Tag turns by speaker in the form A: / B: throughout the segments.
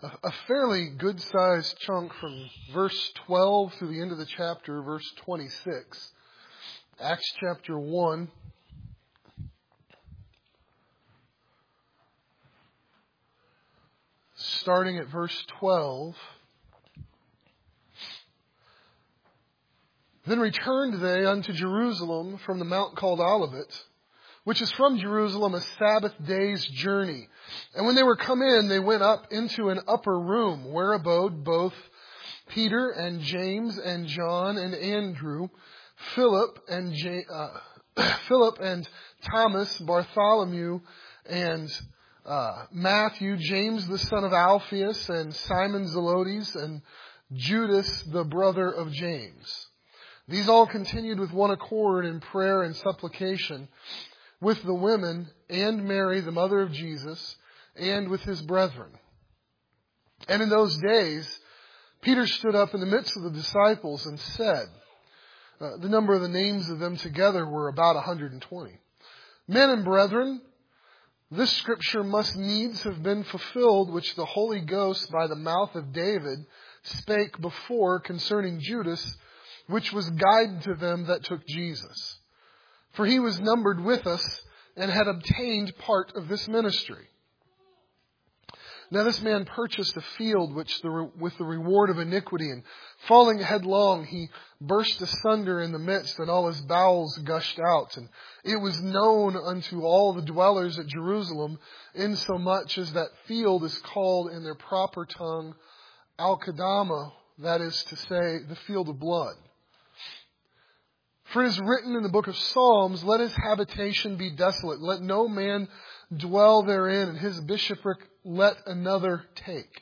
A: a fairly good-sized chunk from verse 12 through the end of the chapter, verse 26. Acts chapter 1. Starting at verse 12. Then returned they unto Jerusalem from the mount called Olivet, which is from Jerusalem a Sabbath day's journey. And when they were come in, they went up into an upper room, where abode both Peter and James and John and Andrew, Philip and Thomas, Bartholomew and Matthew, James the son of Alphaeus, and Simon Zelotes, and Judas the brother of James. These all continued with one accord in prayer and supplication with the women and Mary, the mother of Jesus, and with his brethren. And in those days, Peter stood up in the midst of the disciples and said, the number of the names of them together were about 120. Men and brethren, this scripture must needs have been fulfilled, which the Holy Ghost by the mouth of David spake before concerning Judas, which was guide to them that took Jesus. For he was numbered with us and had obtained part of this ministry. Now this man purchased a field with the reward of iniquity, and falling headlong, he burst asunder in the midst, and all his bowels gushed out. And it was known unto all the dwellers at Jerusalem, insomuch as that field is called in their proper tongue Al-Qadama, that is to say, the field of blood. For it is written in the book of Psalms, let his habitation be desolate. Let no man dwell therein, and his bishopric let another take.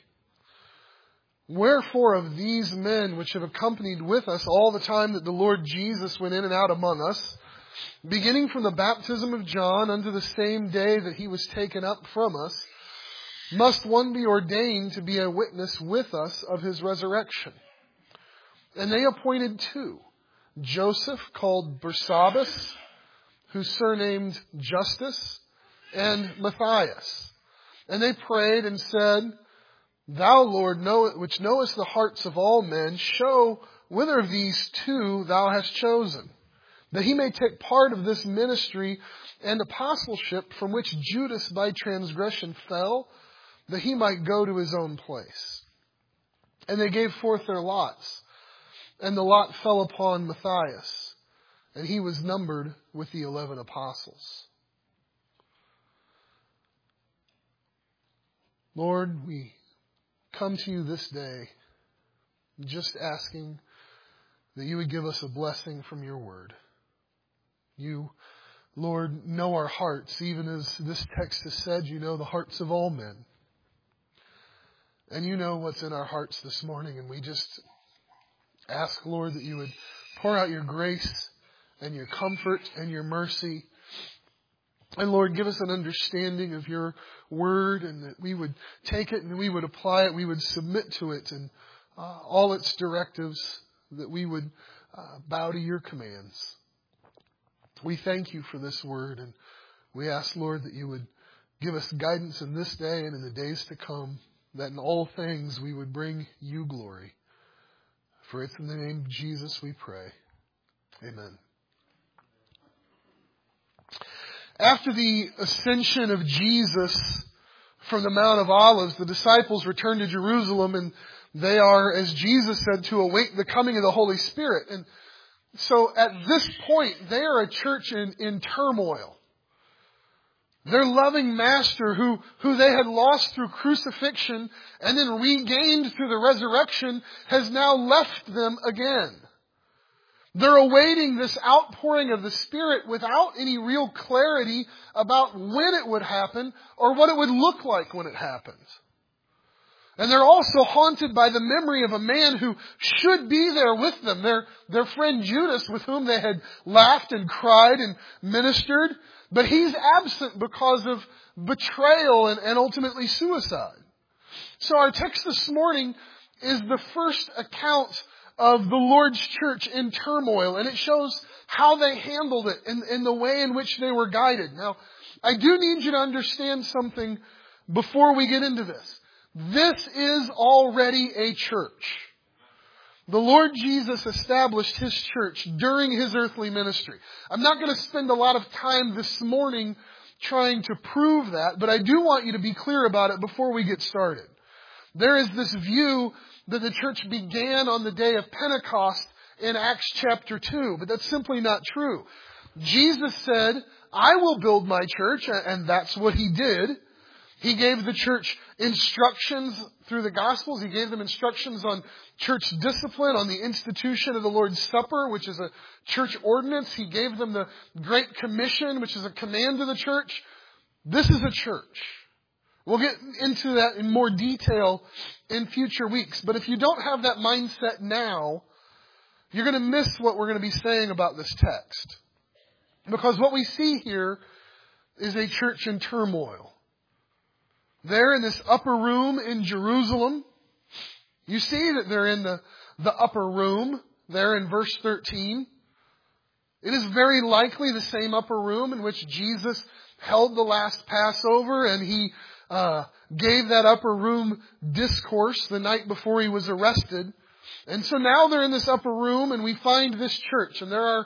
A: Wherefore of these men which have accompanied with us all the time that the Lord Jesus went in and out among us, beginning from the baptism of John unto the same day that he was taken up from us, must one be ordained to be a witness with us of his resurrection. And they appointed two, Joseph called Barsabbas, who's surnamed Justus, and Matthias. And they prayed and said, Thou, Lord, which knowest the hearts of all men, show whither of these two thou hast chosen, that he may take part of this ministry and apostleship from which Judas by transgression fell, that he might go to his own place. And they gave forth their lots. And the lot fell upon Matthias, and he was numbered with the 11 apostles. Lord, we come to you this day just asking that you would give us a blessing from your word. You, Lord, know our hearts, even as this text has said, you know the hearts of all men. And you know what's in our hearts this morning, and we just ask, Lord, that you would pour out your grace and your comfort and your mercy. And Lord, give us an understanding of your word, and that we would take it and we would apply it. We would submit to it and all its directives, that we would bow to your commands. We thank you for this word, and we ask, Lord, that you would give us guidance in this day and in the days to come, that in all things we would bring you glory. For it's in the name of Jesus we pray. Amen. After the ascension of Jesus from the Mount of Olives, the disciples returned to Jerusalem, and they are, as Jesus said, to await the coming of the Holy Spirit. And so at this point, they are a church in turmoil. Their loving master, who they had lost through crucifixion and then regained through the resurrection, has now left them again. They're awaiting this outpouring of the Spirit without any real clarity about when it would happen or what it would look like when it happens. And they're also haunted by the memory of a man who should be there with them, their friend Judas, with whom they had laughed and cried and ministered. But he's absent because of betrayal and ultimately suicide. So our text this morning is the first account of the Lord's church in turmoil. And it shows how they handled it in the way in which they were guided. Now, I do need you to understand something before we get into this. This is already a church. The Lord Jesus established His church during His earthly ministry. I'm not going to spend a lot of time this morning trying to prove that, but I do want you to be clear about it before we get started. There is this view that the church began on the day of Pentecost in Acts chapter 2, but that's simply not true. Jesus said, I will build my church, and that's what He did. He gave the church instructions through the Gospels. He gave them instructions on church discipline, on the institution of the Lord's Supper, which is a church ordinance. He gave them the Great Commission, which is a command to the church. This is a church. We'll get into that in more detail in future weeks. But if you don't have that mindset now, you're going to miss what we're going to be saying about this text. Because what we see here is a church in turmoil. There in this upper room in Jerusalem, you see that they're in the upper room there in verse 13. It is very likely the same upper room in which Jesus held the last Passover, and He gave that upper room discourse the night before He was arrested. And so now they're in this upper room, and we find this church, and there are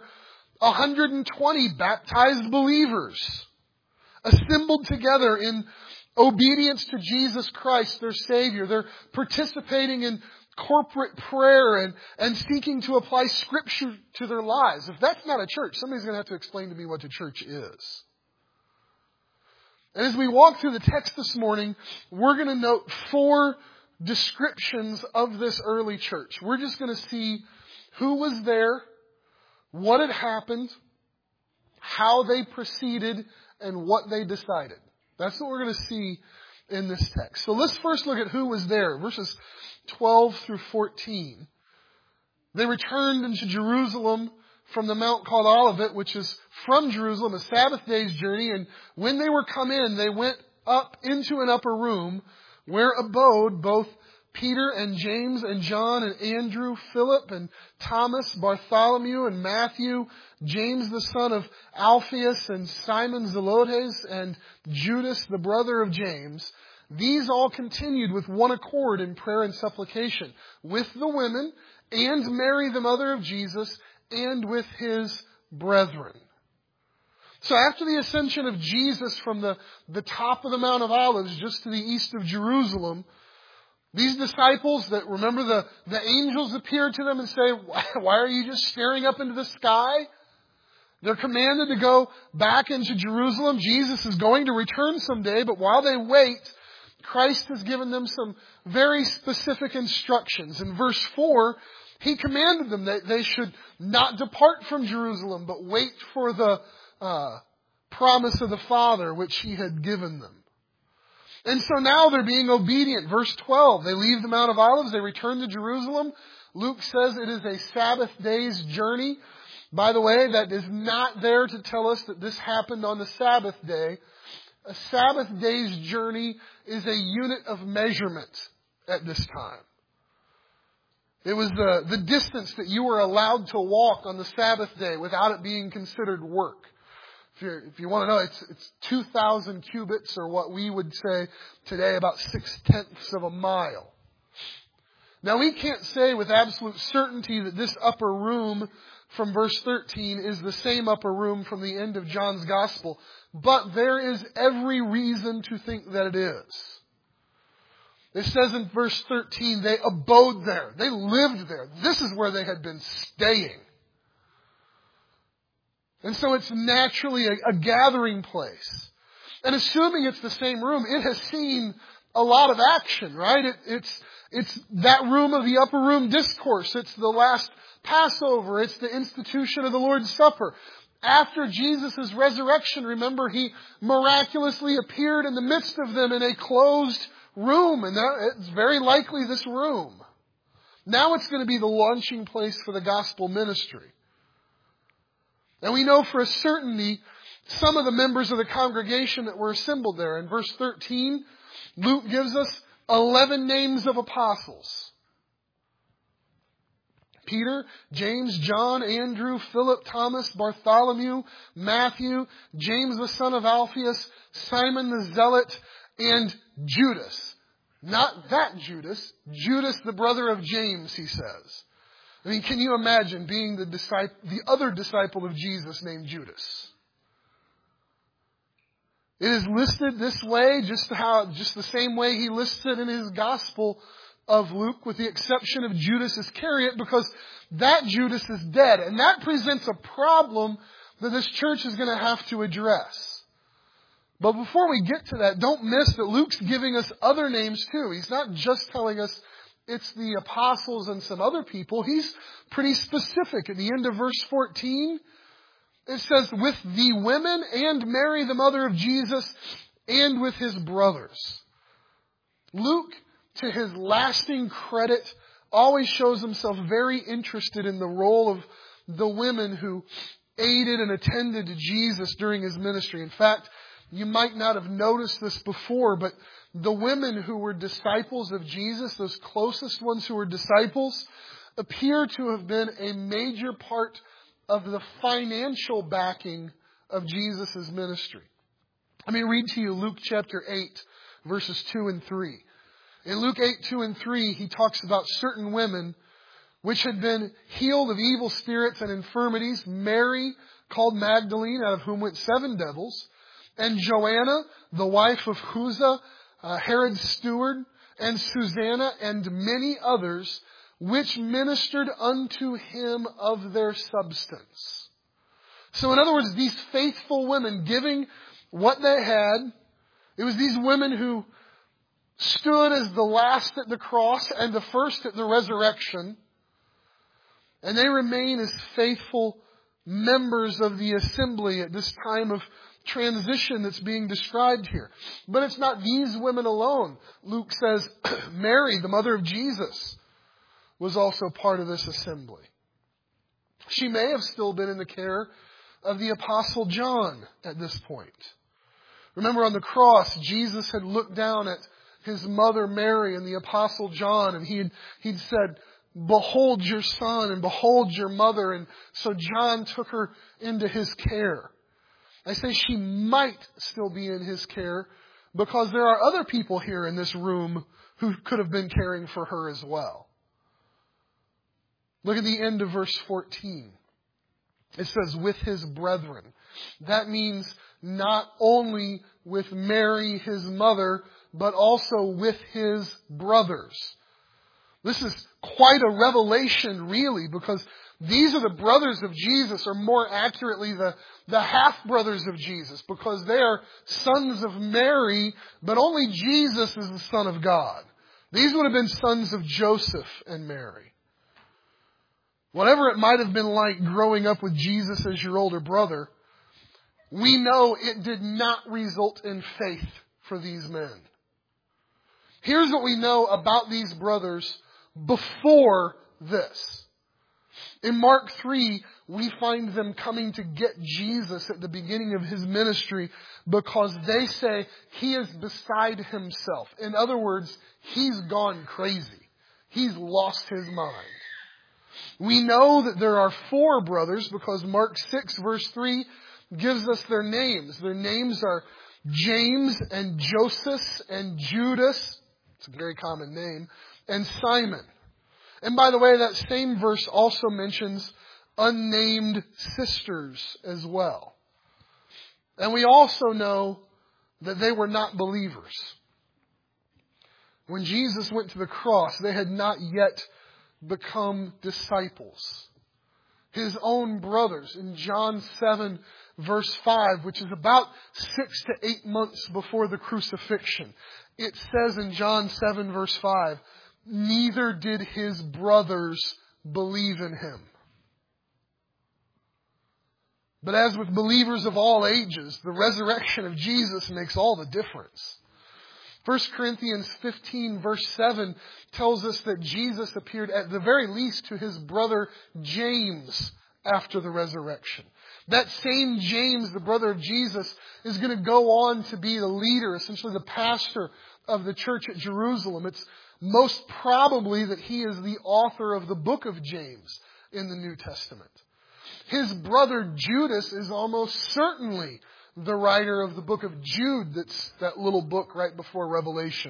A: 120 baptized believers assembled together in obedience to Jesus Christ, their Savior. They're participating in corporate prayer and seeking to apply Scripture to their lives. If that's not a church, somebody's going to have to explain to me what a church is. And as we walk through the text this morning, we're going to note 4 descriptions of this early church. We're just going to see who was there, what had happened, how they proceeded, and what they decided. That's what we're going to see in this text. So let's first look at who was there. Verses 12 through 14. They returned into Jerusalem from the mount called Olivet, which is from Jerusalem, a Sabbath day's journey. And when they were come in, they went up into an upper room where abode both Peter and James and John and Andrew, Philip and Thomas, Bartholomew and Matthew, James the son of Alphaeus and Simon Zelotes and Judas the brother of James. These all continued with one accord in prayer and supplication with the women and Mary the mother of Jesus and with His brethren. So after the ascension of Jesus from the top of the Mount of Olives just to the east of Jerusalem, these disciples that, remember, the angels appear to them and say, why are you just staring up into the sky? They're commanded to go back into Jerusalem. Jesus is going to return someday, but while they wait, Christ has given them some very specific instructions. In verse 4, He commanded them that they should not depart from Jerusalem, but wait for the promise of the Father which He had given them. And so now they're being obedient. Verse 12, they leave the Mount of Olives, they return to Jerusalem. Luke says it is a Sabbath day's journey. By the way, that is not there to tell us that this happened on the Sabbath day. A Sabbath day's journey is a unit of measurement at this time. It was the distance that you were allowed to walk on the Sabbath day without it being considered work. If you want to know, it's 2,000 cubits, or what we would say today about 0.6 of a mile. Now, we can't say with absolute certainty that this upper room from verse 13 is the same upper room from the end of John's Gospel, but there is every reason to think that it is. It says in verse 13, they abode there. They lived there. This is where they had been staying. And so it's naturally a gathering place. And assuming it's the same room, it has seen a lot of action, right? It's that room of the upper room discourse. It's the last Passover. It's the institution of the Lord's Supper. After Jesus' resurrection, remember, He miraculously appeared in the midst of them in a closed room. And it's very likely this room. Now it's going to be the launching place for the gospel ministry. And we know for a certainty some of the members of the congregation that were assembled there. In verse 13, Luke gives us 11 names of apostles. Peter, James, John, Andrew, Philip, Thomas, Bartholomew, Matthew, James the son of Alphaeus, Simon the Zealot, and Judas. Not that Judas. Judas, the brother of James, he says. I mean, can you imagine being the other disciple of Jesus named Judas? It is listed this way, just the same way he lists it in his Gospel of Luke, with the exception of Judas Iscariot, because that Judas is dead. And that presents a problem that this church is going to have to address. But before we get to that, don't miss that Luke's giving us other names too. He's not just telling us it's the apostles and some other people. He's pretty specific. At the end of verse 14, it says, with the women and Mary, the mother of Jesus, and with his brothers. Luke, to his lasting credit, always shows himself very interested in the role of the women who aided and attended to Jesus during his ministry. In fact, you might not have noticed this before, but the women who were disciples of Jesus, those closest ones who were disciples, appear to have been a major part of the financial backing of Jesus' ministry. Let me read to you Luke chapter 8, verses 2 and 3. In Luke 8, 2 and 3, he talks about certain women which had been healed of evil spirits and infirmities. Mary, called Magdalene, out of whom went 7 devils, and Joanna, the wife of Chuza, Herod's steward, and Susanna, and many others, which ministered unto him of their substance. So in other words, these faithful women giving what they had, it was these women who stood as the last at the cross and the first at the resurrection. And they remain as faithful members of the assembly at this time of transition that's being described here. But it's not these women alone. Luke says Mary, the mother of Jesus, was also part of this assembly. She may have still been in the care of the Apostle John at this point. Remember, on the cross, Jesus had looked down at his mother Mary and the Apostle John, and he'd said, behold your son and behold your mother. And so John took her into his care. I say she might still be in his care because there are other people here in this room who could have been caring for her as well. Look at the end of verse 14. It says, with his brethren. That means not only with Mary, his mother, but also with his brothers. This is quite a revelation, really, because these are the brothers of Jesus, or more accurately, the half-brothers of Jesus, because they are sons of Mary, but only Jesus is the Son of God. These would have been sons of Joseph and Mary. Whatever it might have been like growing up with Jesus as your older brother, we know it did not result in faith for these men. Here's what we know about these brothers before this. In Mark 3, we find them coming to get Jesus at the beginning of his ministry because they say he is beside himself. In other words, he's gone crazy. He's lost his mind. We know that there are 4 brothers because Mark 6 verse 3 gives us their names. Their names are James and Joseph and Judas. It's a very common name. And Simon. And by the way, that same verse also mentions unnamed sisters as well. And we also know that they were not believers. When Jesus went to the cross, they had not yet become disciples. His own brothers in John 7 verse 5, which is about 6 to 8 months before the crucifixion. It says in John 7 verse 5, neither did his brothers believe in him. But as with believers of all ages, the resurrection of Jesus makes all the difference. 1 Corinthians 15 verse 7 tells us that Jesus appeared at the very least to his brother James after the resurrection. That same James, the brother of Jesus, is going to go on to be the leader, essentially the pastor of the church at Jerusalem. It's most probably that he is the author of the book of James in the New Testament. His brother Judas is almost certainly the writer of the book of Jude, that's that little book right before Revelation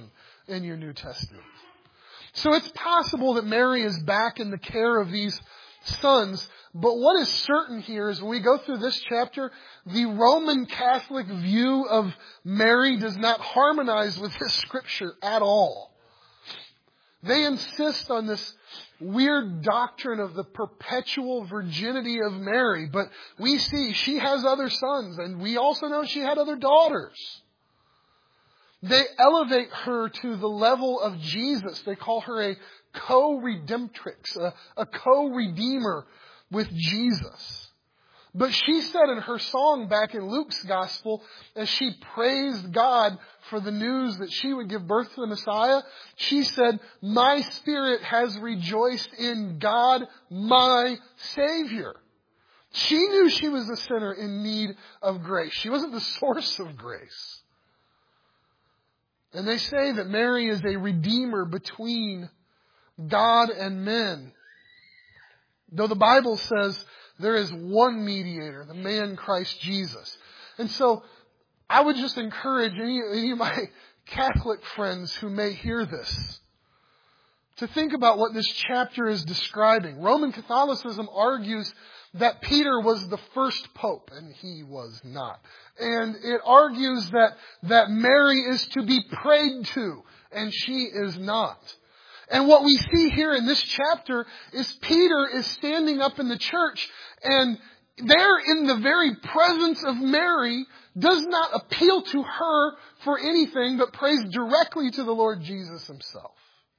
A: in your New Testament. So it's possible that Mary is back in the care of these sons, but what is certain here is when we go through this chapter, the Roman Catholic view of Mary does not harmonize with this scripture at all. They insist on this weird doctrine of the perpetual virginity of Mary, but we see she has other sons, and we also know she had other daughters. They elevate her to the level of Jesus. They call her a co-redemptrix, a co-redeemer with Jesus. But she said in her song back in Luke's gospel, as she praised God for the news that she would give birth to the Messiah, she said, "My spirit has rejoiced in God, my Savior." She knew she was a sinner in need of grace. She wasn't the source of grace. And they say that Mary is a redeemer between God and men. Though the Bible says there is one mediator, the man Christ Jesus. And so I would just encourage any of my Catholic friends who may hear this to think about what this chapter is describing. Roman Catholicism argues that Peter was the first pope, and he was not. And it argues that Mary is to be prayed to, and she is not. And what we see here in this chapter is Peter is standing up in the church, and there in the very presence of Mary does not appeal to her for anything, but prays directly to the Lord Jesus himself.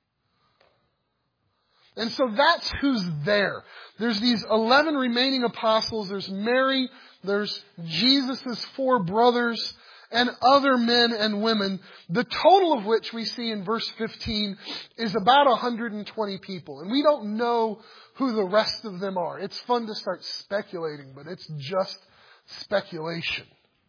A: And so that's who's there. There's these 11 remaining apostles. There's Mary. There's Jesus' 4 brothers and other men and women. The total of which we see in verse 15 is about 120 people. And we don't know who the rest of them are. It's fun to start speculating, but it's just speculation.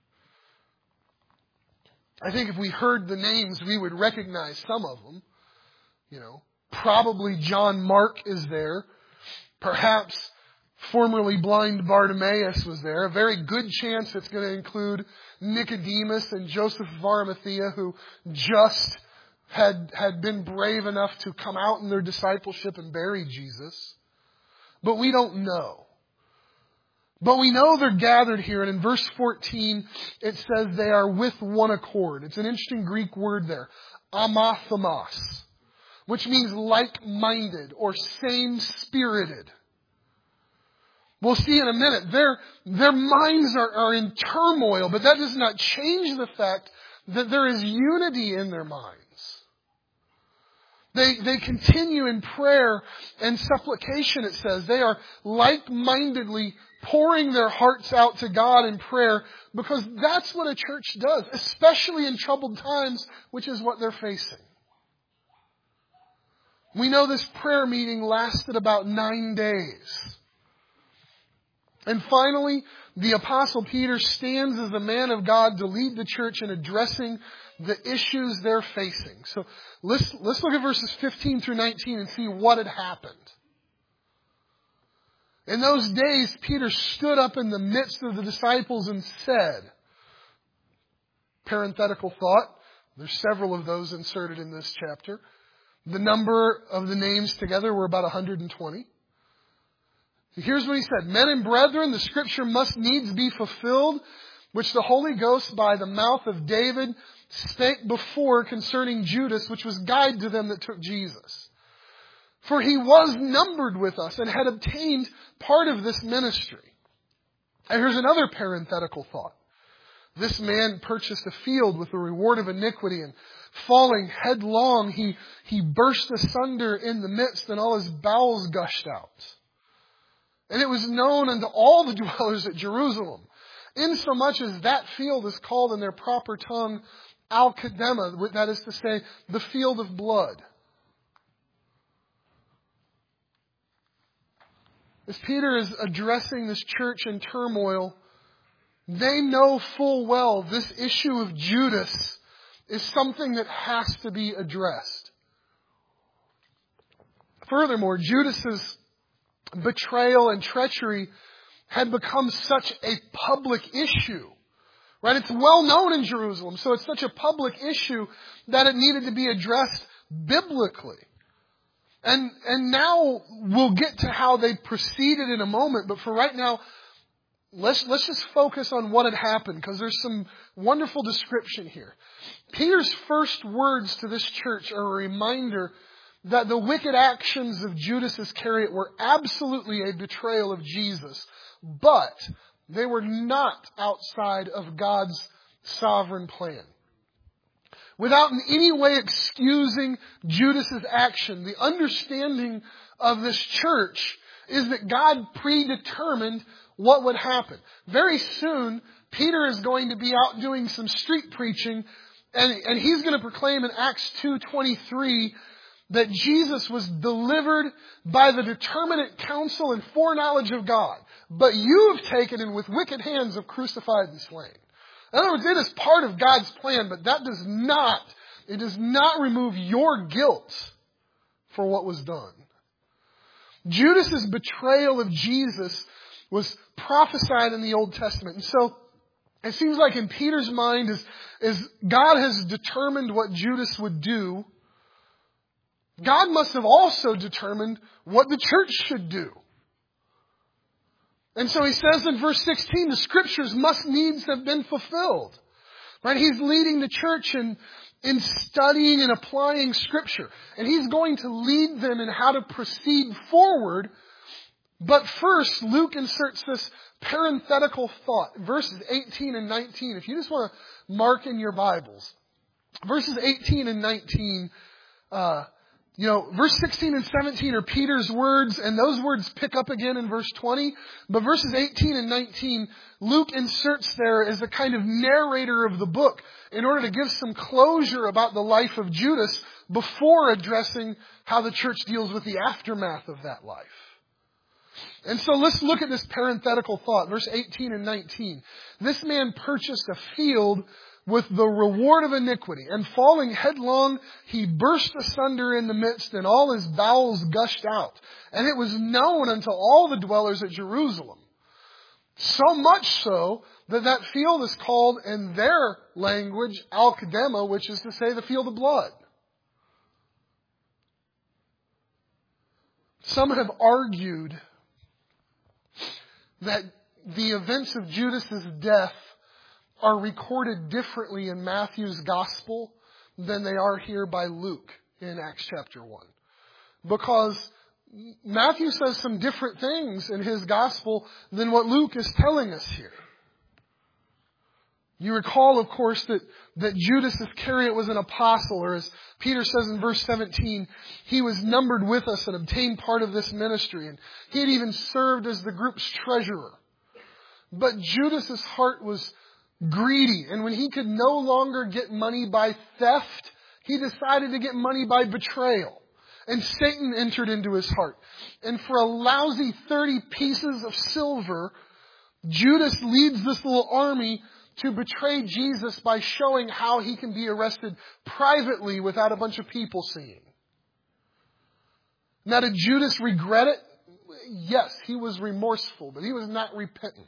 A: I think if we heard the names, we would recognize some of them. You know, probably John Mark is there. Perhaps formerly blind Bartimaeus was there. A very good chance it's going to include Nicodemus and Joseph of Arimathea, who just had been brave enough to come out in their discipleship and bury Jesus. But we don't know. But we know they're gathered here, and in verse 14 it says they are with one accord. It's an interesting Greek word there, amathemos, which means like-minded or same-spirited. We'll see in a minute. Their minds are in turmoil, but that does not change the fact that there is unity in their minds. They continue in prayer and supplication, it says. They are like-mindedly pouring their hearts out to God in prayer, because that's what a church does, especially in troubled times, which is what they're facing. We know this prayer meeting lasted about 9 days. And finally, the Apostle Peter stands as a man of God to lead the church in addressing the issues they're facing. So let's look at verses 15 through 19 and see what had happened. In those days, Peter stood up in the midst of the disciples and said, parenthetical thought, there's several of those inserted in this chapter. The number of the names together were about 120. Here's what he said. Men and brethren, the scripture must needs be fulfilled, which the Holy Ghost by the mouth of David spake before concerning Judas, which was guide to them that took Jesus. For he was numbered with us and had obtained part of this ministry. And here's another parenthetical thought. This man purchased a field with the reward of iniquity, and falling headlong, he burst asunder in the midst, and all his bowels gushed out. And it was known unto all the dwellers at Jerusalem, insomuch as that field is called in their proper tongue Al-Kedema, that is to say, the field of blood. As Peter is addressing this church in turmoil, they know full well this issue of Judas is something that has to be addressed. Furthermore, Judas's betrayal and treachery had become such a public issue Right? It's well known in Jerusalem, so it's such a public issue that it needed to be addressed biblically. And now we'll get to how they proceeded in a moment, but for right now, let's just focus on what had happened, because there's some wonderful description here. Peter's first words to this church are a reminder that the wicked actions of Judas Iscariot were absolutely a betrayal of Jesus, but they were not outside of God's sovereign plan. Without in any way excusing Judas's action, the understanding of this church is that God predetermined what would happen. Very soon, Peter is going to be out doing some street preaching, and he's going to proclaim in Acts 2:23 that Jesus was delivered by the determinate counsel and foreknowledge of God. But you have taken and with wicked hands have crucified and slain. In other words, it is part of God's plan, but that does not remove your guilt for what was done. Judas's betrayal of Jesus was prophesied in the Old Testament. And so it seems like in Peter's mind, as God has determined what Judas would do, God must have also determined what the church should do. And so he says in verse 16, the scriptures must needs have been fulfilled. Right? He's leading the church in studying and applying scripture. And he's going to lead them in how to proceed forward. But first, Luke inserts this parenthetical thought. Verses 18 and 19. If you just want to mark in your Bibles. Verses 18 and 19, verse 16 and 17 are Peter's words, and those words pick up again in verse 20. But verses 18 and 19, Luke inserts there as a kind of narrator of the book in order to give some closure about the life of Judas before addressing how the church deals with the aftermath of that life. And so let's look at this parenthetical thought, verse 18 and 19. This man purchased a field with the reward of iniquity, and falling headlong, he burst asunder in the midst, and all his bowels gushed out. And it was known unto all the dwellers at Jerusalem. So much so that field is called in their language Al-Kedema, which is to say the field of blood. Some have argued that the events of Judas's death are recorded differently in Matthew's gospel than they are here by Luke in Acts chapter 1. Because Matthew says some different things in his gospel than what Luke is telling us here. You recall, of course, that Judas Iscariot was an apostle, or as Peter says in verse 17, he was numbered with us and obtained part of this ministry. And he had even served as the group's treasurer. But Judas's heart was greedy, and when he could no longer get money by theft, he decided to get money by betrayal. And Satan entered into his heart. And for a lousy 30 pieces of silver, Judas leads this little army to betray Jesus by showing how he can be arrested privately without a bunch of people seeing. Now, did Judas regret it? Yes, he was remorseful, but he was not repentant.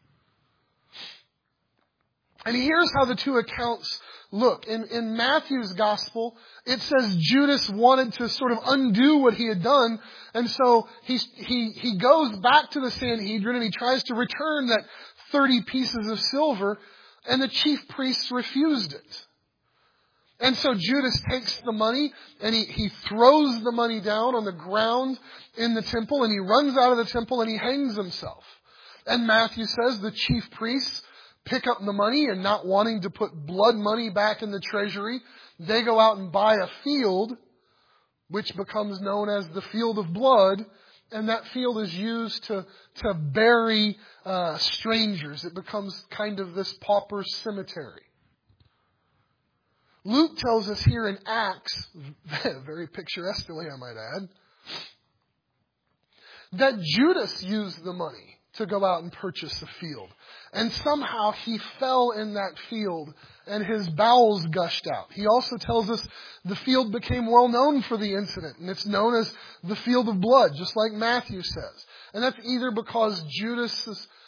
A: And here's how the two accounts look. In Matthew's gospel, it says Judas wanted to sort of undo what he had done. And so he goes back to the Sanhedrin and he tries to return that 30 pieces of silver. And the chief priests refused it. And so Judas takes the money and he throws the money down on the ground in the temple, and he runs out of the temple and he hangs himself. And Matthew says the chief priests pick up the money, and not wanting to put blood money back in the treasury, they go out and buy a field, which becomes known as the field of blood. And that field is used to bury strangers. It becomes kind of this pauper cemetery. Luke tells us here in Acts, very picturesquely I might add, that Judas used the money to go out and purchase a field. And somehow he fell in that field and his bowels gushed out. He also tells us the field became well known for the incident, and it's known as the field of blood, just like Matthew says. And that's either because Judas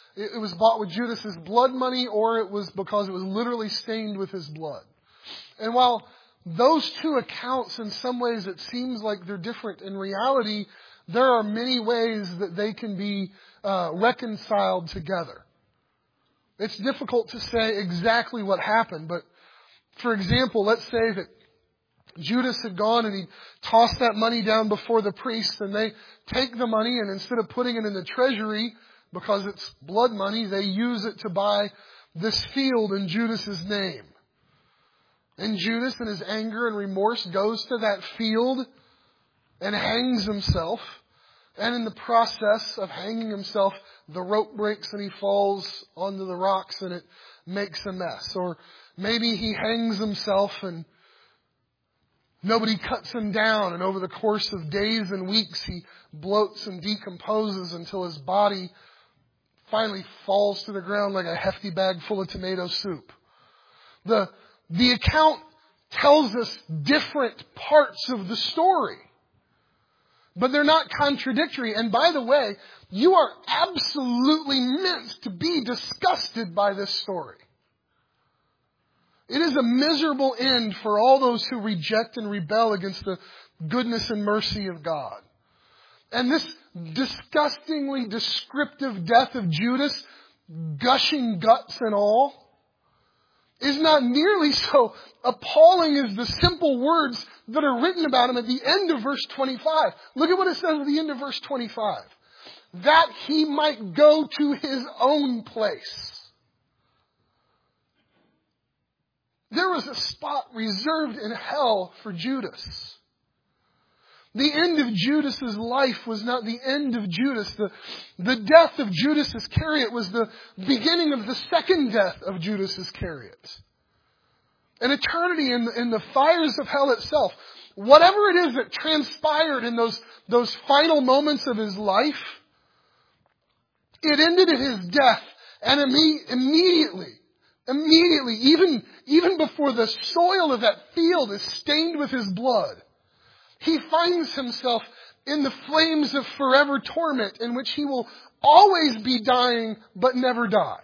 A: it was bought with Judas's blood money, or it was because it was literally stained with his blood. And while those two accounts, in some ways, it seems like they're different, in reality, there are many ways that they can be reconciled together. It's difficult to say exactly what happened, but for example, let's say that Judas had gone and he tossed that money down before the priests, and they take the money, and instead of putting it in the treasury, because it's blood money, they use it to buy this field in Judas's name. And Judas, in his anger and remorse, goes to that field and hangs himself. And in the process of hanging himself, the rope breaks and he falls onto the rocks and it makes a mess. Or maybe he hangs himself and nobody cuts him down, and over the course of days and weeks he bloats and decomposes until his body finally falls to the ground like a hefty bag full of tomato soup. The account tells us different parts of the story, but they're not contradictory. And by the way, you are absolutely meant to be disgusted by this story. It is a miserable end for all those who reject and rebel against the goodness and mercy of God. And this disgustingly descriptive death of Judas, gushing guts and all, is not nearly so appalling as the simple words that are written about him at the end of verse 25. Look at what it says at the end of verse 25. That he might go to his own place. There was a spot reserved in hell for Judas. The end of Judas's life was not the end of Judas. The death of Judas Iscariot was the beginning of the second death of Judas Iscariot. An eternity in the fires of hell itself. Whatever it is that transpired in those final moments of his life, it ended at his death. And immediately, even before the soil of that field is stained with his blood, he finds himself in the flames of forever torment in which he will always be dying but never die.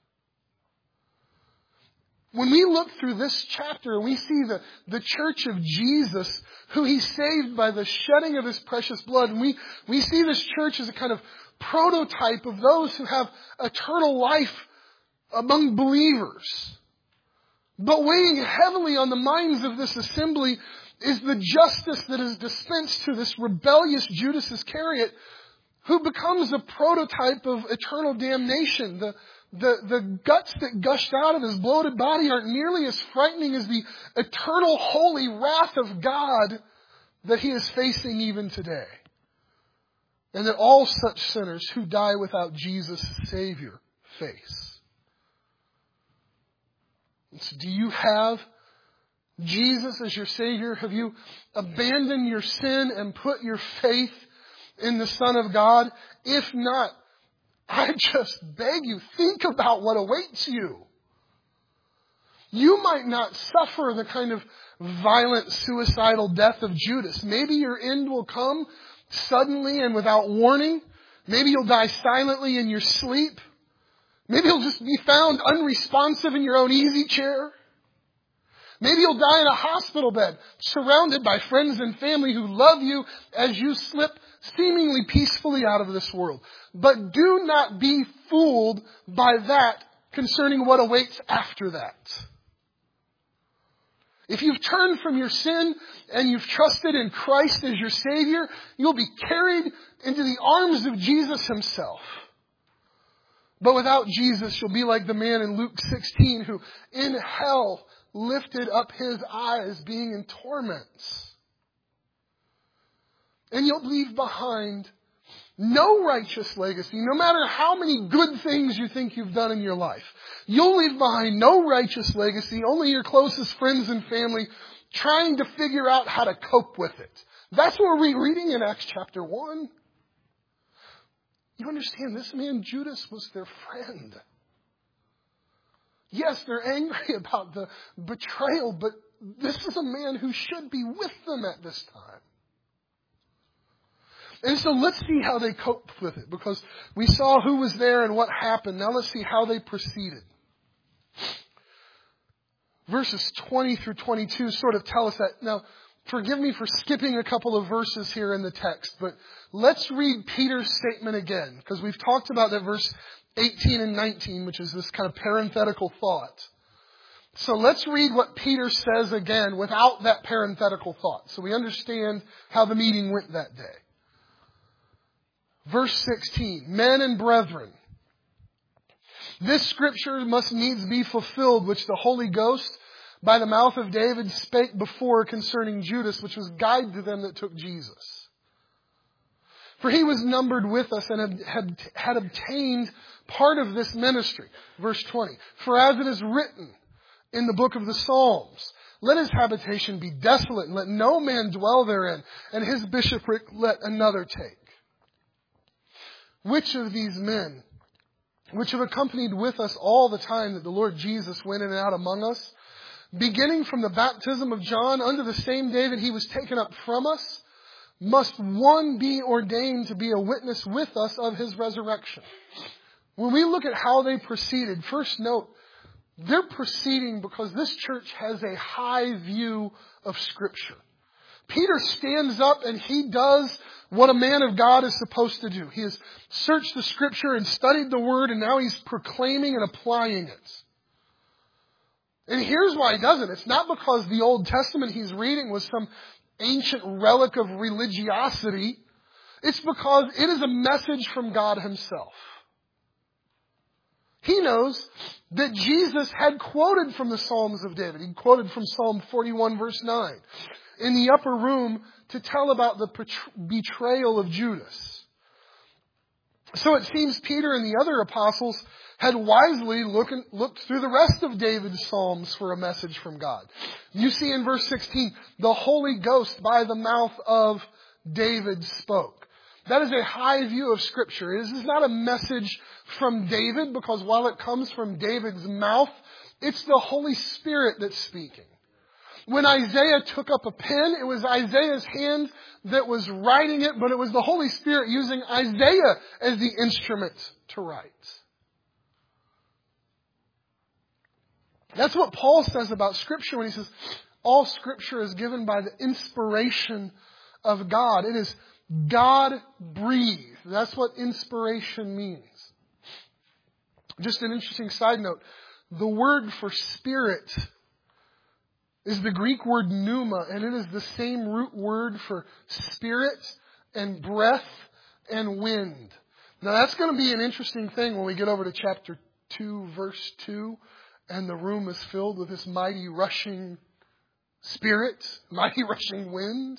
A: When we look through this chapter and we see the church of Jesus, who he saved by the shedding of his precious blood, and we see this church as a kind of prototype of those who have eternal life among believers. But weighing heavily on the minds of this assembly is the justice that is dispensed to this rebellious Judas Iscariot, who becomes a prototype of eternal damnation. The guts that gushed out of his bloated body aren't nearly as frightening as the eternal holy wrath of God that he is facing even today. And that all such sinners who die without Jesus as Savior face. So do you have Jesus as your Savior? Have you abandoned your sin and put your faith in the Son of God? If not, I just beg you, think about what awaits you. You might not suffer the kind of violent suicidal death of Judas. Maybe your end will come suddenly and without warning. Maybe you'll die silently in your sleep. Maybe you'll just be found unresponsive in your own easy chair. Maybe you'll die in a hospital bed, surrounded by friends and family who love you as you slip seemingly peacefully out of this world. But do not be fooled by that concerning what awaits after that. If you've turned from your sin and you've trusted in Christ as your Savior, you'll be carried into the arms of Jesus himself. But without Jesus, you'll be like the man in Luke 16 who in hell lifted up his eyes being in torments. And you'll leave behind no righteous legacy, no matter how many good things you think you've done in your life. You'll leave behind no righteous legacy, only your closest friends and family trying to figure out how to cope with it. That's what we're reading in Acts chapter 1. You understand, this man Judas was their friend. Yes, they're angry about the betrayal, but this is a man who should be with them at this time. And so let's see how they coped with it, because we saw who was there and what happened. Now let's see how they proceeded. Verses 20 through 22 sort of tell us that. Now, forgive me for skipping a couple of verses here in the text, but let's read Peter's statement again, because we've talked about that verse 18 and 19, which is this kind of parenthetical thought. So let's read what Peter says again without that parenthetical thought, so we understand how the meeting went that day. Verse 16, men and brethren, this scripture must needs be fulfilled, which the Holy Ghost by the mouth of David spake before concerning Judas, which was guide to them that took Jesus. For he was numbered with us and had obtained part of this ministry. Verse 20, for as it is written in the book of the Psalms, let his habitation be desolate, and let no man dwell therein, and his bishopric let another take. Which of these men, which have accompanied with us all the time that the Lord Jesus went in and out among us, beginning from the baptism of John unto the same day that he was taken up from us, must one be ordained to be a witness with us of his resurrection. When we look at how they proceeded, first note, they're proceeding because this church has a high view of Scripture. Peter stands up and he does what a man of God is supposed to do. He has searched the Scripture and studied the Word, and now he's proclaiming and applying it. And here's why he does it. It's not because the Old Testament he's reading was some ancient relic of religiosity. It's because it is a message from God himself. He knows that Jesus had quoted from the Psalms of David. He quoted from Psalm 41 verse 9 in the upper room to tell about the betrayal of Judas. So it seems Peter and the other apostles had wisely looked through the rest of David's Psalms for a message from God. You see in verse 16, the Holy Ghost by the mouth of David spoke. That is a high view of Scripture. This is not a message from David, because while it comes from David's mouth, it's the Holy Spirit that's speaking. When Isaiah took up a pen, it was Isaiah's hand that was writing it, but it was the Holy Spirit using Isaiah as the instrument to write. That's what Paul says about Scripture when he says, all Scripture is given by the inspiration of God. It is God-breathed. That's what inspiration means. Just an interesting side note. The word for spirit is the Greek word pneuma, and it is the same root word for spirit and breath and wind. Now that's going to be an interesting thing when we get over to chapter 2, verse 2, and the room is filled with this mighty rushing spirit, mighty rushing wind.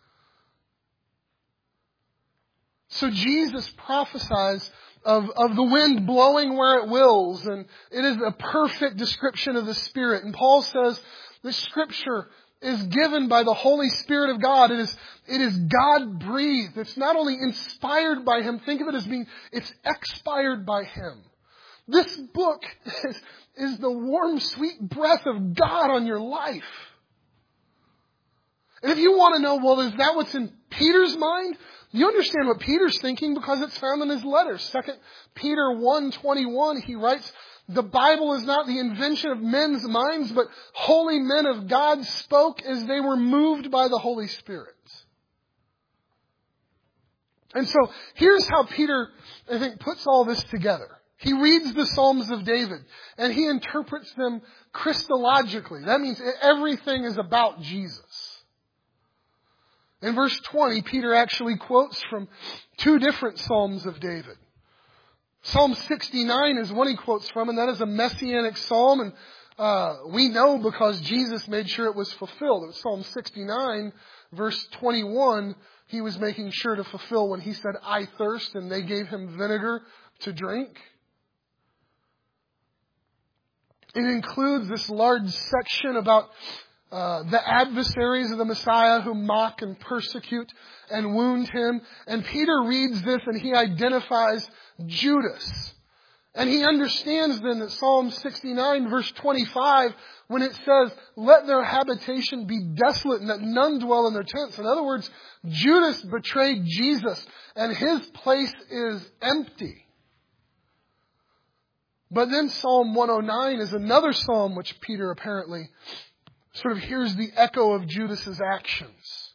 A: So Jesus prophesies of the wind blowing where it wills, and it is a perfect description of the Spirit. And Paul says the Scripture is given by the Holy Spirit of God. It is God-breathed. It's not only inspired by Him. Think of it as being, it's expired by Him. This book is the warm, sweet breath of God on your life. And if you want to know, well, is that what's in Peter's mind? You understand what Peter's thinking because it's found in his letters. 2 Peter 1:21, he writes, the Bible is not the invention of men's minds, but holy men of God spoke as they were moved by the Holy Spirit. And so here's how Peter, I think, puts all this together. He reads the Psalms of David and he interprets them Christologically. That means everything is about Jesus. In verse 20, Peter actually quotes from two different Psalms of David. Psalm 69 is one he quotes from, and that is a messianic psalm. And we know because Jesus made sure it was fulfilled. It was Psalm 69, verse 21, he was making sure to fulfill when he said, I thirst, and they gave him vinegar to drink. It includes this large section about the adversaries of the Messiah who mock and persecute and wound him. And Peter reads this and he identifies Judas And he understands then that Psalm 69 verse 25, when it says, let their habitation be desolate and that none dwell in their tents. In other words, Judas betrayed Jesus and his place is empty. But then Psalm 109 is another psalm which Peter apparently sort of hears the echo of Judas's actions.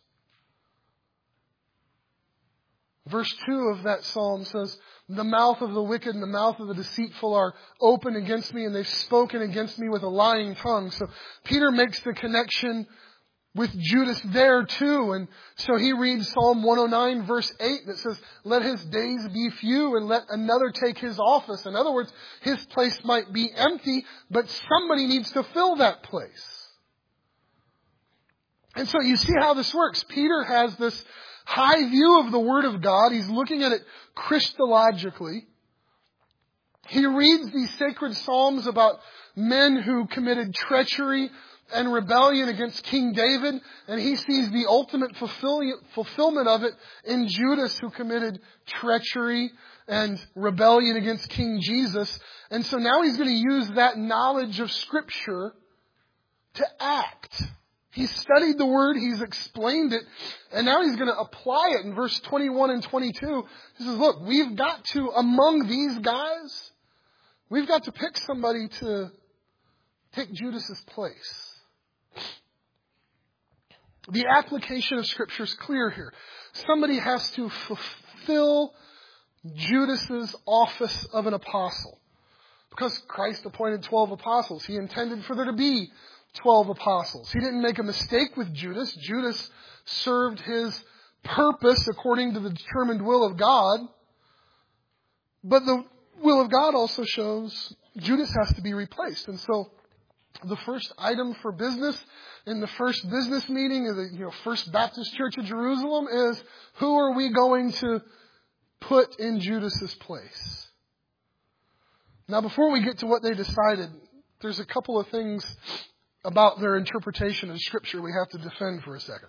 A: Verse 2 of that psalm says, the mouth of the wicked and the mouth of the deceitful are open against me, and they've spoken against me with a lying tongue. So Peter makes the connection with Judas there too. And so he reads Psalm 109 verse 8 that says, let his days be few and let another take his office. In other words, his place might be empty, but somebody needs to fill that place. And so you see how this works. Peter has this high view of the Word of God. He's looking at it Christologically. He reads these sacred psalms about men who committed treachery and rebellion against King David, and he sees the ultimate fulfillment of it in Judas, who committed treachery and rebellion against King Jesus. And so now he's going to use that knowledge of Scripture to act. He's studied the Word, he's explained it, and now he's going to apply it in verse 21 and 22. He says, look, we've got to, among these guys, we've got to pick somebody to take Judas's place. The application of Scripture is clear here. Somebody has to fulfill Judas's office of an apostle. Because Christ appointed 12 apostles, he intended for there to be 12 apostles. He didn't make a mistake with Judas. Judas served his purpose according to the determined will of God. But the will of God also shows Judas has to be replaced. And so the first item for business in the first business meeting of the First Baptist Church of Jerusalem is, who are we going to put in Judas's place? Now, before we get to what they decided, there's a couple of things about their interpretation of Scripture we have to defend for a second.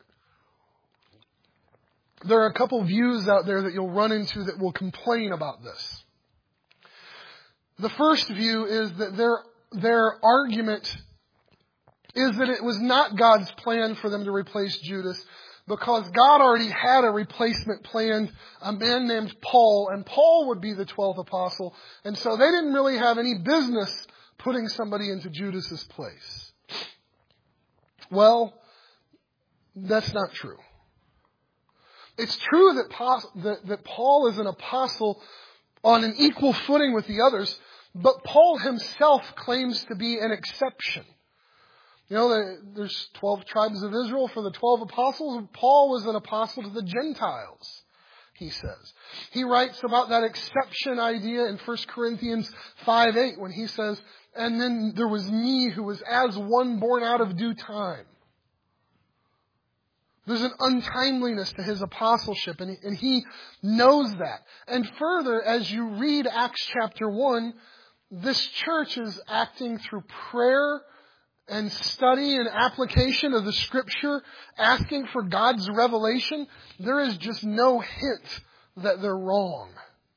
A: There are a couple views out there that you'll run into that will complain about this. The first view is that their argument is that it was not God's plan for them to replace Judas, because God already had a replacement planned, a man named Paul, and Paul would be the 12th apostle, and so they didn't really have any business putting somebody into Judas's place. Well, that's not true. It's true that Paul is an apostle on an equal footing with the others, but Paul himself claims to be an exception. There's 12 tribes of Israel for the 12 apostles. Paul was an apostle to the Gentiles, he says. He writes about that exception idea in 1 Corinthians 5:8 when he says, and then there was me who was as one born out of due time. There's an untimeliness to his apostleship, and he knows that. And further, as you read Acts chapter 1, this church is acting through prayer and study and application of the Scripture, asking for God's revelation. There is just no hint that they're wrong.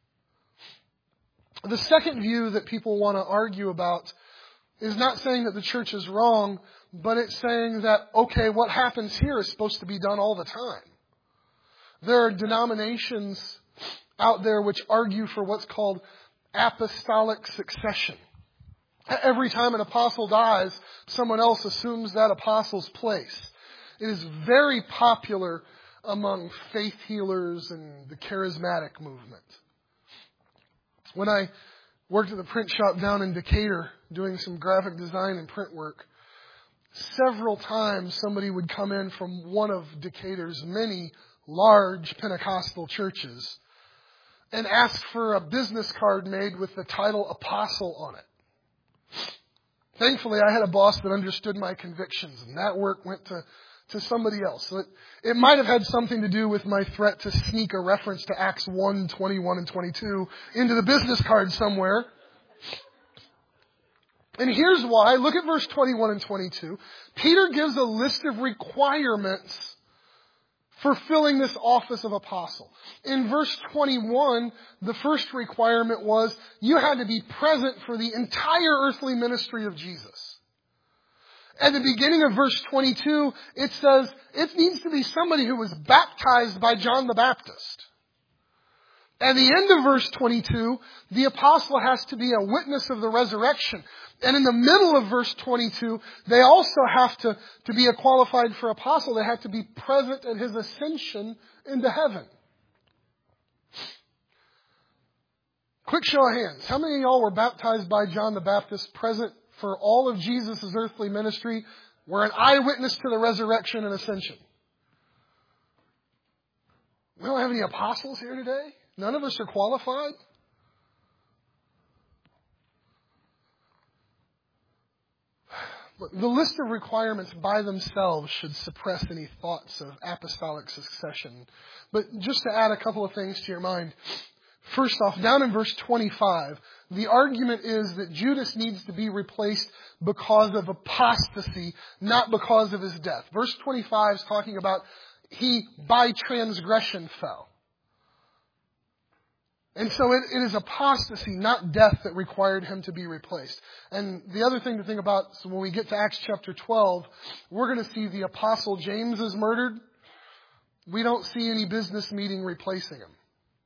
A: The second view that people want to argue about is not saying that the church is wrong, but it's saying that, okay, what happens here is supposed to be done all the time. There are denominations out there which argue for what's called apostolic succession. Every time an apostle dies, someone else assumes that apostle's place. It is very popular among faith healers and the charismatic movement. When I worked at the print shop down in Decatur doing some graphic design and print work, several times somebody would come in from one of Decatur's many large Pentecostal churches and ask for a business card made with the title Apostle on it. Thankfully, I had a boss that understood my convictions, and that work went to somebody else. So it might have had something to do with my threat to sneak a reference to Acts 1, 21, and 22 into the business card somewhere. And here's why. Look at verse 21 and 22. Peter gives a list of requirements fulfilling this office of apostle. In verse 21, the first requirement was you had to be present for the entire earthly ministry of Jesus. At the beginning of verse 22, it says it needs to be somebody who was baptized by John the Baptist. At the end of verse 22, the apostle has to be a witness of the resurrection. And in the middle of verse 22, they also have to be a qualified for apostle. They have to be present at his ascension into heaven. Quick show of hands. How many of y'all were baptized by John the Baptist, present for all of Jesus' earthly ministry, were an eyewitness to the resurrection and ascension? We don't have any apostles here today. None of us are qualified. The list of requirements by themselves should suppress any thoughts of apostolic succession. But just to add a couple of things to your mind. First off, down in verse 25, the argument is that Judas needs to be replaced because of apostasy, not because of his death. Verse 25 is talking about he by transgression fell. And so it is apostasy, not death, that required him to be replaced. And the other thing to think about, so when we get to Acts chapter 12, we're going to see the apostle James is murdered. We don't see any business meeting replacing him.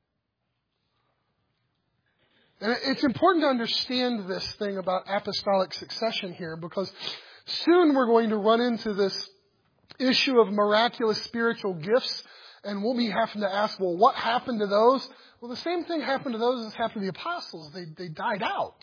A: And it's important to understand this thing about apostolic succession here, because soon we're going to run into this issue of miraculous spiritual gifts, and we'll be having to ask, well, what happened to those? Well, the same thing happened to those as happened to the apostles. They died out.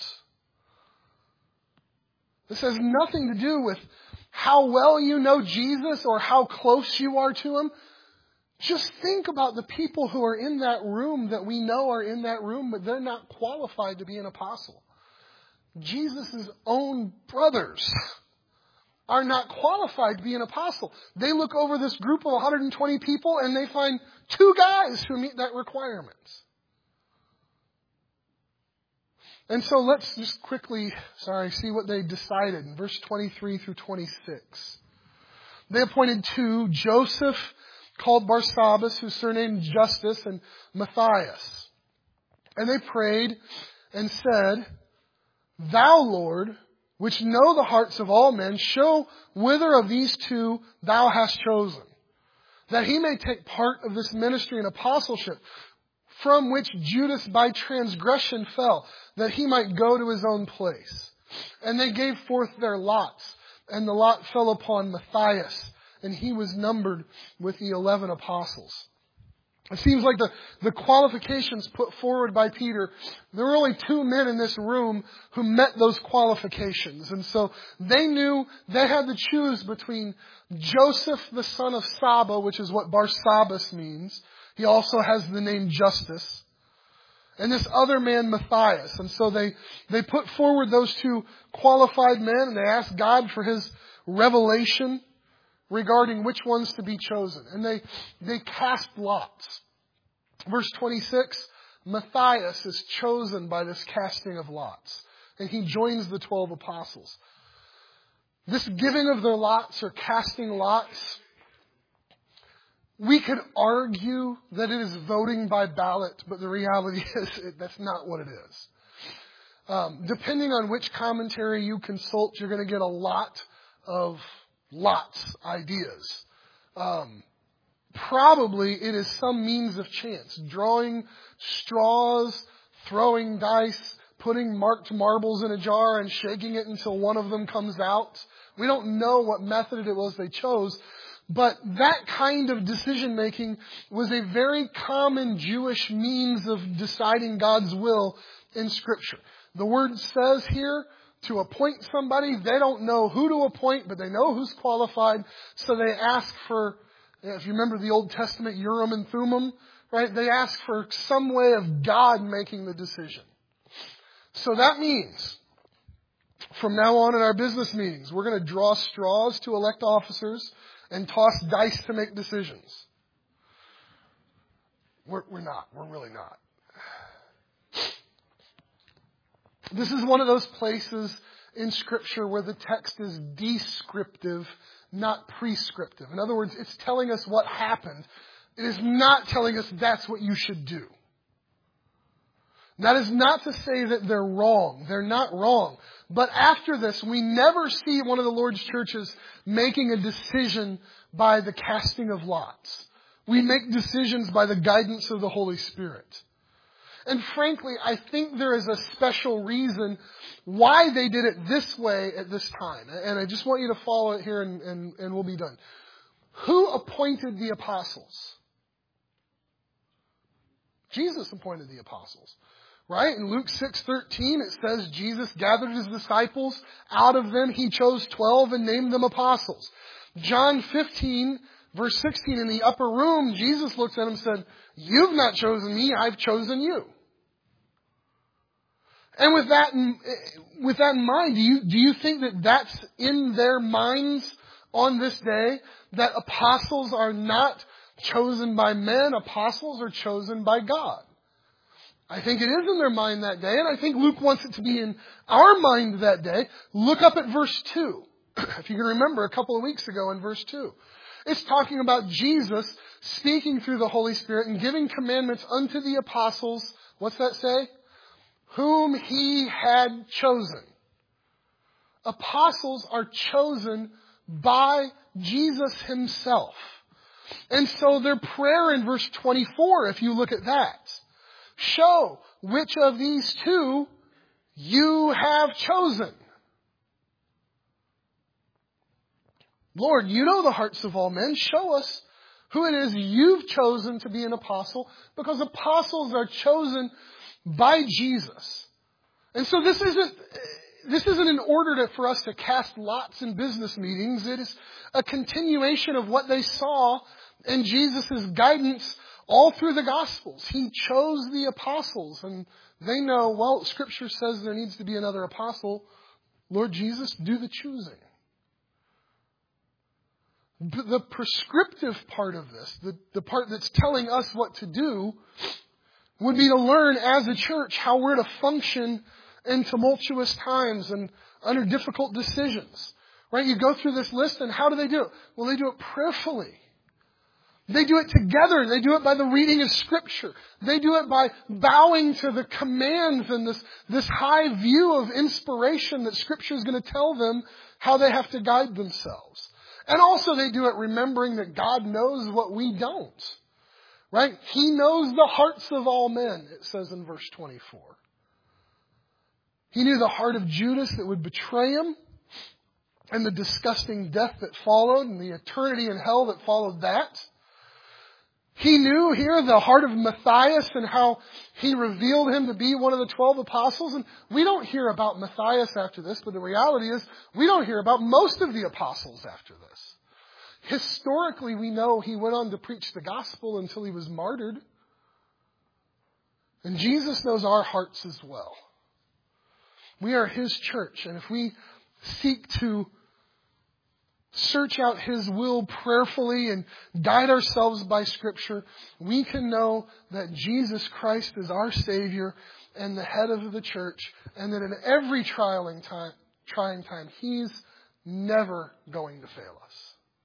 A: This has nothing to do with how well you know Jesus or how close you are to him. Just think about the people who are in that room that we know are in that room, but they're not qualified to be an apostle. Jesus' own brothers are not qualified to be an apostle. They look over this group of 120 people and they find 2 guys who meet that requirement. And so let's just quickly, see what they decided in verse 23 through 26. They appointed 2, Joseph, called Barsabbas, whose surname Justus, and Matthias. And they prayed and said, Thou, Lord, which know the hearts of all men, show whither of these 2 thou hast chosen, that he may take part of this ministry and apostleship, from which Judas by transgression fell, that he might go to his own place. And they gave forth their lots, and the lot fell upon Matthias, and he was numbered with the 11 apostles. It seems like the qualifications put forward by Peter, there were only 2 men in this room who met those qualifications. And so they knew they had to choose between Joseph, the son of Saba, which is what Barsabbas means. He also has the name Justus. And this other man, Matthias. And so they put forward those 2 qualified men, and they asked God for his revelation regarding which ones to be chosen. And they cast lots. Verse 26, Matthias is chosen by this casting of lots. And he joins the 12 apostles. This giving of their lots or casting lots, we could argue that it is voting by ballot, but the reality is that's not what it is. Depending on which commentary you consult, you're going to get a lot of lots ideas. Probably it is some means of chance. Drawing straws, throwing dice, putting marked marbles in a jar and shaking it until one of them comes out. We don't know what method it was they chose. But that kind of decision making was a very common Jewish means of deciding God's will in Scripture. The word says here, to appoint somebody, they don't know who to appoint, but they know who's qualified. So they ask for, if you remember the Old Testament, Urim and Thummim, right? They ask for some way of God making the decision. So that means, from now on in our business meetings, we're going to draw straws to elect officers and toss dice to make decisions. We're not. We're really not. This is one of those places in Scripture where the text is descriptive, not prescriptive. In other words, it's telling us what happened. It is not telling us that's what you should do. That is not to say that they're wrong. They're not wrong. But after this, we never see one of the Lord's churches making a decision by the casting of lots. We make decisions by the guidance of the Holy Spirit. And frankly, I think there is a special reason why they did it this way at this time. And I just want you to follow it here and we'll be done. Who appointed the apostles? Jesus appointed the apostles. Right? In Luke 6:13 it says Jesus gathered his disciples. Out of them he chose 12 and named them apostles. John 15 verse 16 in the upper room, Jesus looked at him and said, "You've not chosen me, I've chosen you." And with that in mind, do you think that that's in their minds on this day? That apostles are not chosen by men, apostles are chosen by God. I think it is in their mind that day, and I think Luke wants it to be in our mind that day. Look up at verse 2. If you can remember a couple of weeks ago in verse 2. It's talking about Jesus speaking through the Holy Spirit and giving commandments unto the apostles. What's that say? Whom he had chosen. Apostles are chosen by Jesus himself. And so their prayer in verse 24, if you look at that, show which of these two you have chosen. Lord, you know the hearts of all men. Show us who it is you've chosen to be an apostle, because apostles are chosen by Jesus. And so this isn't in order for us to cast lots in business meetings. It is a continuation of what they saw in Jesus' guidance all through the Gospels. He chose the apostles, and they know, well, Scripture says there needs to be another apostle. Lord Jesus, do the choosing. The prescriptive part of this, the part that's telling us what to do, would be to learn as a church how we're to function in tumultuous times and under difficult decisions. Right? You go through this list, and how do they do it? Well, they do it prayerfully. They do it together. They do it by the reading of Scripture. They do it by bowing to the commands and this high view of inspiration that Scripture is going to tell them how they have to guide themselves. And also they do it remembering that God knows what we don't. Right? He knows the hearts of all men, it says in verse 24. He knew the heart of Judas that would betray him, and the disgusting death that followed, and the eternity in hell that followed that. He knew here the heart of Matthias and how he revealed him to be one of the 12 apostles. And we don't hear about Matthias after this, but the reality is we don't hear about most of the apostles after this. Historically, we know he went on to preach the gospel until he was martyred. And Jesus knows our hearts as well. We are his church, and if we seek to search out his will prayerfully and guide ourselves by Scripture, we can know that Jesus Christ is our Savior and the head of the church, and that in every trying time, he's never going to fail us.